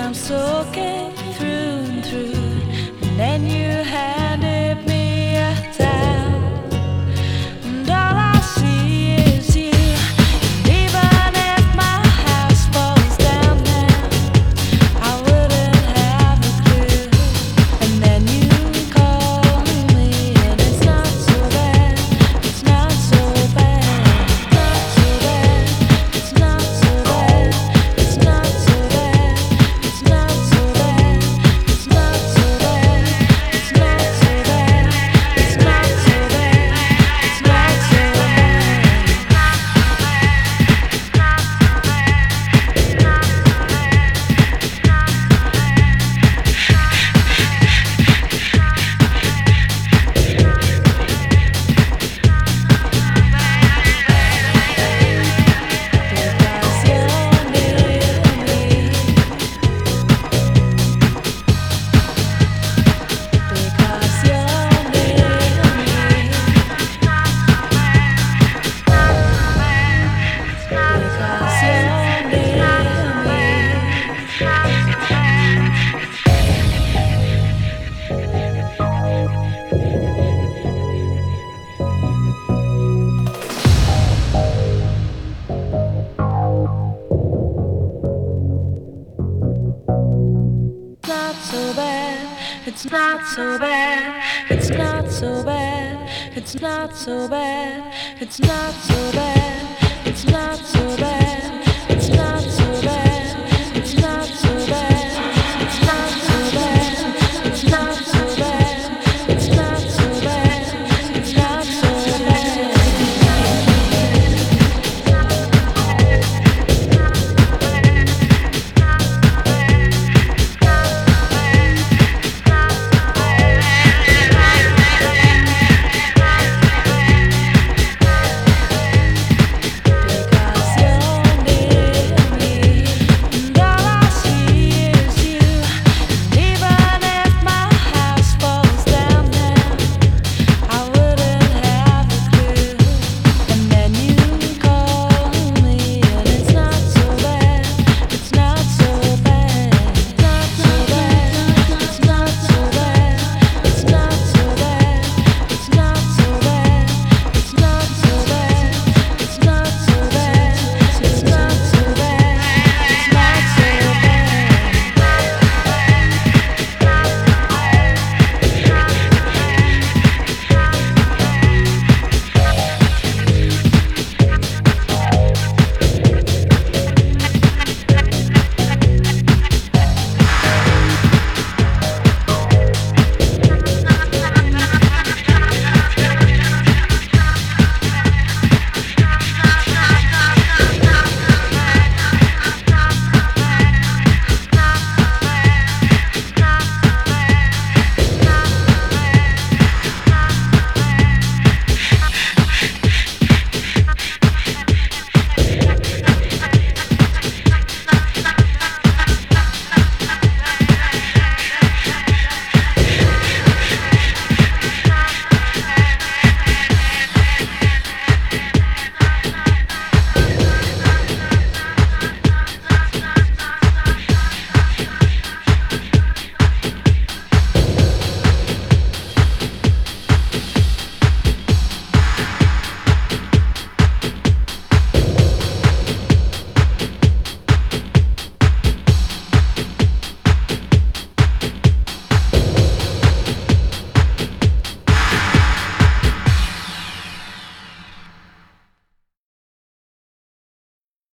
I'm soaking through and through. And then you handed me a towel, and all I see is you. And even if my house falls down now, I wouldn't have a clue. And then you call me, and it's not so bad. It's not so bad. Not so bad. It's not so bad. It's not so bad. It's not so bad. It's not so bad. It's not so bad. It's not so bad. It's not so It's not so bad. It's not so bad. It's not so bad. It's not so bad. It's not so bad.